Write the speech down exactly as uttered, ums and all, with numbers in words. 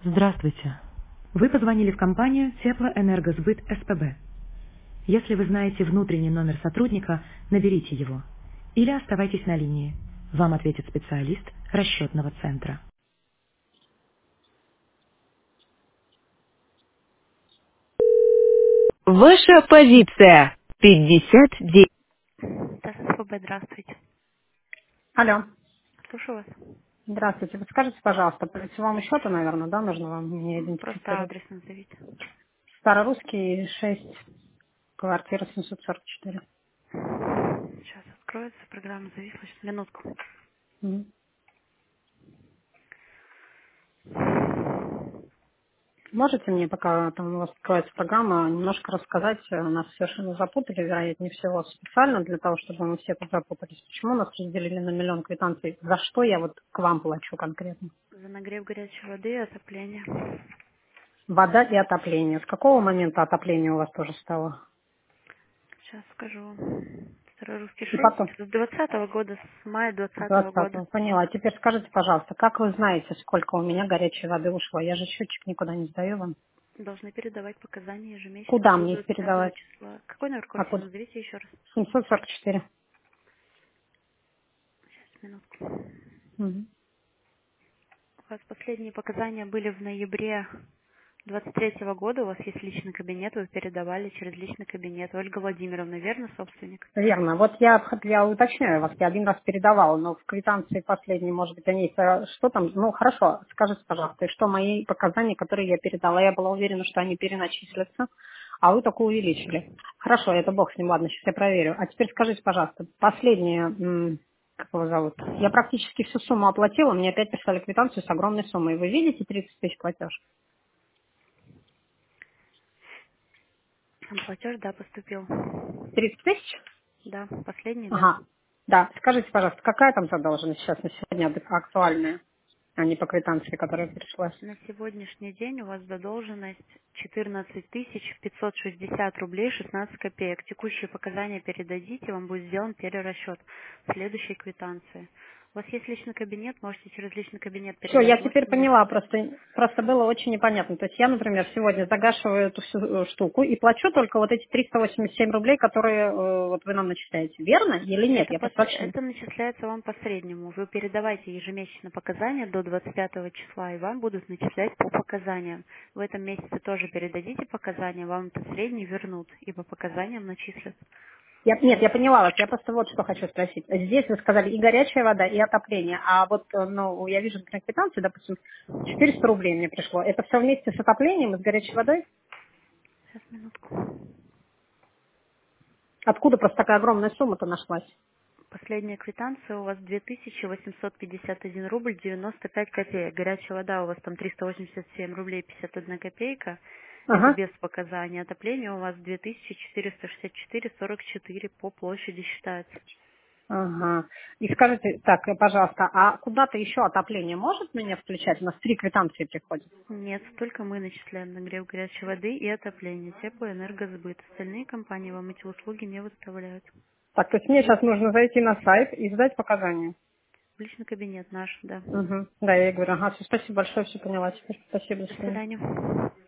Здравствуйте. Вы позвонили в компанию Теплоэнергосбыт СПБ. Если вы знаете внутренний номер сотрудника, наберите его. Или оставайтесь на линии. Вам ответит специалист расчетного центра. Ваша позиция. пятьдесят девять. Да, СПБ, здравствуйте. Алло. Слушаю вас. Здравствуйте. Вы скажите, пожалуйста, по лицевому счету, наверное, да, нужно вам меня Просто идентифицировать? адрес назовите. Старорусский шесть, квартира семьсот сорок четыре. Сейчас откроется, программа зависла. Сейчас, минутку. Мгм. Можете мне, пока там у вас откроется программа, немножко рассказать, э, нас совершенно запутали, вероятнее всего, специально для того, чтобы мы все тут запутались. Почему нас разделили на миллион квитанций? За что я вот к вам плачу конкретно? За нагрев горячей воды и отопление. Вода и отопление. С какого момента отопление у вас тоже стало? Сейчас скажу. Старорусский И шесть. потом, С двадцатого года, с мая двадцатого года. двадцатого. Поняла. А теперь скажите, пожалуйста, как вы знаете, сколько у меня горячей воды ушло? Я же счетчик никуда не сдаю вам. Должны передавать показания ежемесячно Куда до мне их двадцатого передавать? числа. Какой номер А квартиры? куда? Назовите еще раз. семьсот сорок четыре. Сейчас, минутку. Мгм. У вас последние показания были в ноябре двадцать третьего года. У вас есть личный кабинет, вы передавали через личный кабинет. Ольга Владимировна, верно, собственник? Верно. Вот я, я уточняю вас, я один раз передавала, но в квитанции последней, может быть, они э, что там, ну хорошо, скажите, пожалуйста, и что мои показания, которые я передала, я была уверена, что они переначислятся, а вы только увеличили. Хорошо, это бог с ним, ладно, сейчас я проверю. А теперь скажите, пожалуйста, последнее, м, как его зовут, я практически всю сумму оплатила, мне опять прислали квитанцию с огромной суммой. Вы видите тридцать тысяч платеж? Платеж, да, поступил. тридцать тысяч? Да, последний, да. Ага. Да, скажите, пожалуйста, какая там задолженность сейчас на сегодня ад- актуальная, а не по квитанции, которая пришлась? На сегодняшний день у вас задолженность четырнадцать тысяч пятьсот шестьдесят рублей шестнадцать копеек. Текущие показания передадите, вам будет сделан перерасчет в следующей квитанции. У вас есть личный кабинет, можете через личный кабинет Все, я передать. теперь Можете мне поняла, сказать? просто, просто было очень непонятно. То есть я, например, сегодня загашиваю эту всю э, штуку и плачу только вот эти триста восемьдесят семь рублей, которые э, вот вы нам начисляете. Верно или нет? Это, Я пос- просто вообще... это начисляется вам по среднему. Вы передавайте ежемесячно показания до двадцать пятого числа, и вам будут начислять по показаниям. В этом месяце тоже передадите показания, вам это средний вернут, и по показаниям начислят. Я, нет, я поняла вас. Я просто вот что хочу спросить. Здесь вы сказали и горячая вода, и отопление. А вот, э, ну, я вижу на квитанции, допустим, четыреста рублей мне пришло. Это все вместе с отоплением и с горячей водой? Сейчас, минутку. Откуда просто такая огромная сумма-то нашлась? Последняя квитанция у вас две тысячи восемьсот пятьдесят один рубль девяносто пять копеек. Горячая вода у вас там триста восемьдесят семь рублей пятьдесят одна копейка. Это Ага. без показаний. Отопление у вас две тысячи четыреста шестьдесят четыре сорок четыре по площади считается. Ага. И скажите, так, э, пожалуйста, а куда-то еще отопление может меня включать? У нас три квитанции приходят. Нет, только мы начисляем нагрев горячей воды и отопление, теплоэнергосбыт. Остальные компании вам эти услуги не выставляют. Так, то есть мне сейчас нужно зайти на сайт и сдать показания. В личный кабинет наш, да. Угу. Да, я ей говорю, ага, всё, спасибо большое, все поняла теперь. Спасибо, до До свидания. свидания.